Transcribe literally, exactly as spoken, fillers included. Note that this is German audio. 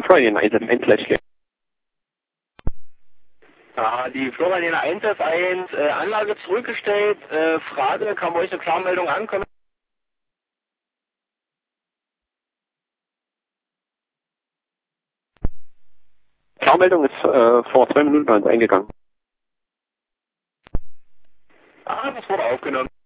Florian eins F eins Slash Clear. Ja, die Florian eins F eins, äh, Anlage zurückgestellt, äh, Frage, kam euch eine Klarmeldung an? Können Klarmeldung ist äh, vor zwei Minuten bei uns eingegangen. Ah, das wurde aufgenommen.